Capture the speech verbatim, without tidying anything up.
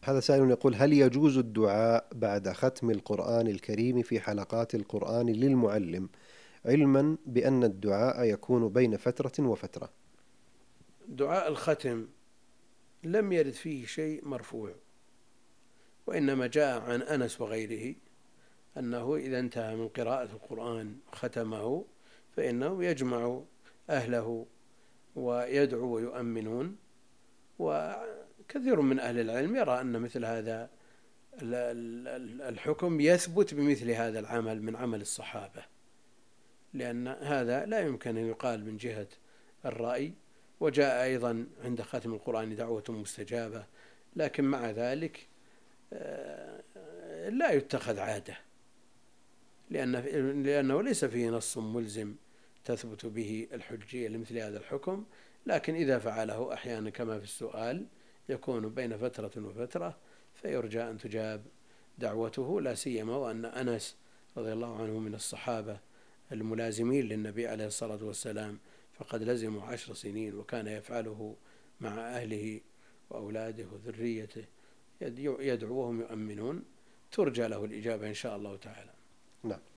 هذا سائل يقول: هل يجوز الدعاء بعد ختم القرآن الكريم في حلقات القرآن للمعلم، علما بأن الدعاء يكون بين فترة وفترة؟ دعاء الختم لم يرد فيه شيء مرفوع، وإنما جاء عن أنس وغيره أنه إذا انتهى من قراءة القرآن ختمه فإنه يجمع أهله ويدعو ويؤمنون. وكثير من أهل العلم يرى أن مثل هذا الحكم يثبت بمثل هذا العمل من عمل الصحابة، لأن هذا لا يمكن أن يقال من جهة الرأي. وجاء أيضا عند ختم القرآن دعوة مستجابة، لكن مع ذلك لا يتخذ عادة، لأنه ليس فيه نص ملزم تثبت به الحجية لمثل هذا الحكم. لكن إذا فعله أحيانا كما في السؤال يكون بين فترة وفترة، فيرجى أن تجاب دعوته، لا سيما وأن أنس رضي الله عنه من الصحابة الملازمين للنبي عليه الصلاة والسلام، فقد لزموا عشر سنين وكان يفعله مع أهله وأولاده وذريته، يدعوهم يؤمنون، ترجى له الإجابة إن شاء الله تعالى. نعم.